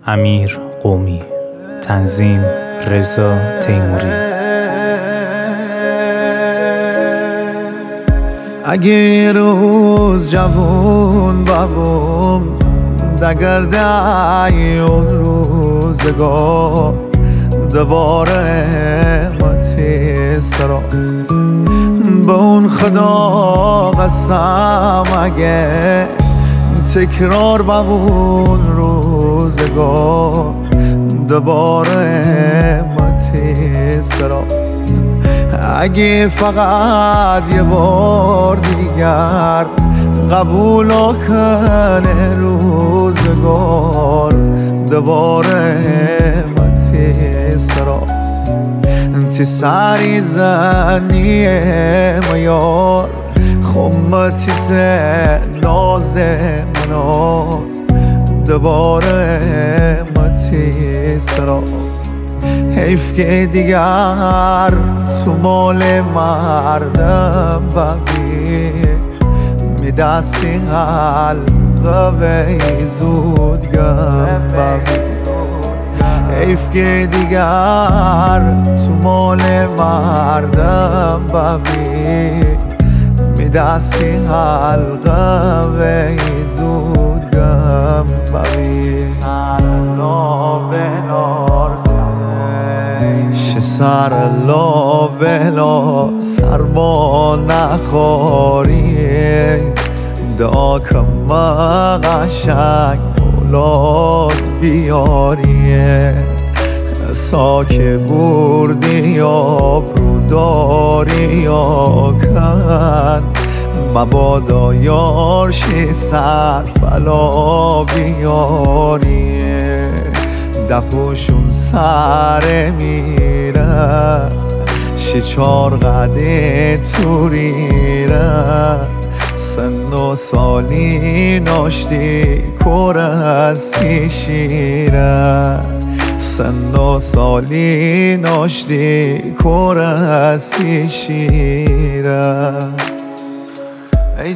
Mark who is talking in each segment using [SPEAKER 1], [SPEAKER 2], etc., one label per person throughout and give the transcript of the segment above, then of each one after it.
[SPEAKER 1] امیر قومی. تنظیم رضا تیموری.
[SPEAKER 2] اگه یه روز جوون بابم دگرده اون روزگار دوباره متی سرا به اون خدا قسم اگه تکرار با اون روزگار دوباره متی سرا اگه فقط یه بار دیگر قبول کنه روزگار دوباره متی سرا انتی سری زنیه میار خمتی سه ناز مناز دوباره متی سرا حیف که دیگر تو مال مردم بقیه میدستی حلقه زود گم بقیه حیف که دیگر تو مال مردم بقیه میدستی حلقه زود گم بقیه سر لابلا سرما نخوریه دا کم قشنگ اولاد بیاریه ساکه بردی یا بروداری یا کن مبادا یارشی سر بلا بیاریه دفوشون سر میره چار قده توریره سن و سالی ناشتی کرسی شیره سن و سالی ناشتی کرسی شیره ای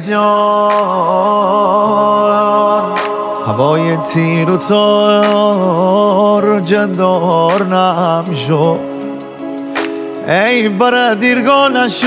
[SPEAKER 2] جان هوای تیر و تار جندار نمشو ای برا دیرگاه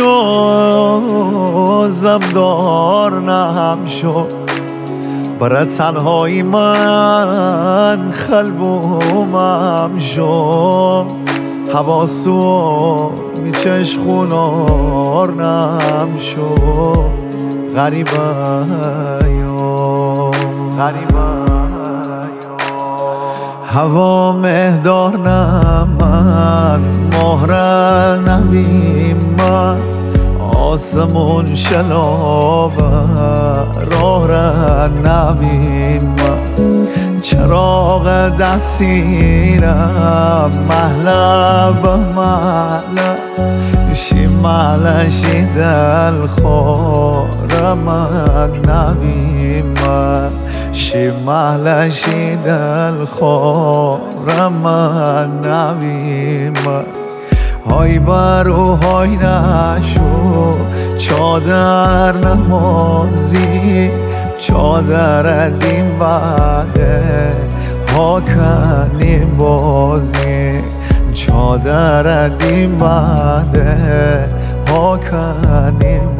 [SPEAKER 2] نشو زمدار نمشو برا تنهایی من خلبومم شو حواسو میچش خونار نمشو غریبه هوا مهدار من مهر نبیم من آسمون شلابه راه را نبیم من چراغ دستیرم محله به محله شی محله شی دل خورم نبیم من شی محله شی دل خورم نبیم های برو های نشو چادر نمازی چادر دیم بعده ها کنیم بازی چادر دیم بعده ها کنیم